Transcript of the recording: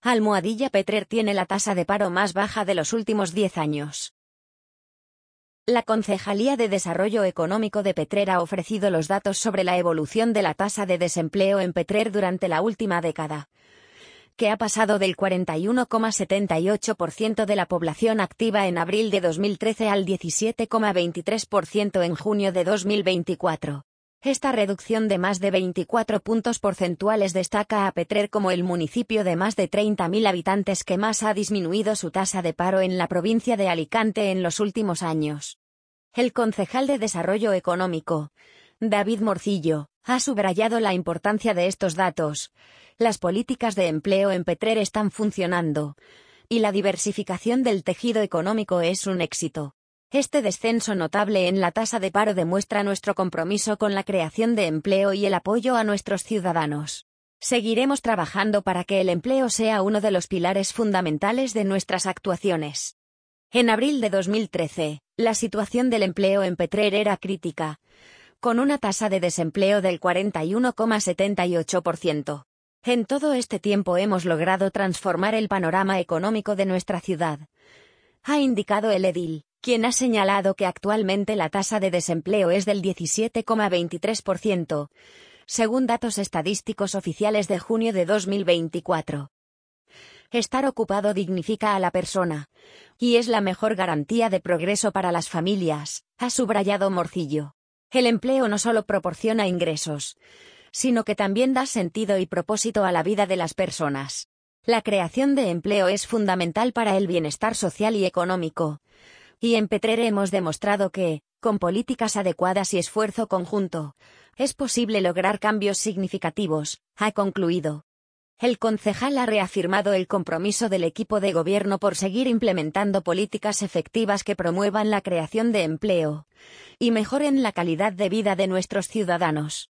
Petrer tiene la tasa de paro más baja de los últimos 10 años. La Concejalía de Desarrollo Económico de Petrer ha ofrecido los datos sobre la evolución de la tasa de desempleo en Petrer durante la última década, que ha pasado del 41,78% de la población activa en abril de 2013 al 17,23% en junio de 2024. Esta reducción de más de 24 puntos porcentuales destaca a Petrer como el municipio de más de 30.000 habitantes que más ha disminuido su tasa de paro en la provincia de Alicante en los últimos años. El concejal de Desarrollo Económico, David Morcillo, ha subrayado la importancia de estos datos. Las políticas de empleo en Petrer están funcionando, y la diversificación del tejido económico es un éxito. Este descenso notable en la tasa de paro demuestra nuestro compromiso con la creación de empleo y el apoyo a nuestros ciudadanos. Seguiremos trabajando para que el empleo sea uno de los pilares fundamentales de nuestras actuaciones. En abril de 2013, la situación del empleo en Petrer era crítica, con una tasa de desempleo del 41,78%. En todo este tiempo hemos logrado transformar el panorama económico de nuestra ciudad, ha indicado el edil, quien ha señalado que actualmente la tasa de desempleo es del 17,23%, según datos estadísticos oficiales de junio de 2024. Estar ocupado dignifica a la persona, y es la mejor garantía de progreso para las familias, ha subrayado Morcillo. El empleo no solo proporciona ingresos, sino que también da sentido y propósito a la vida de las personas. La creación de empleo es fundamental para el bienestar social y económico, y en Petrer hemos demostrado que, con políticas adecuadas y esfuerzo conjunto, es posible lograr cambios significativos, ha concluido. El concejal ha reafirmado el compromiso del equipo de gobierno por seguir implementando políticas efectivas que promuevan la creación de empleo y mejoren la calidad de vida de nuestros ciudadanos.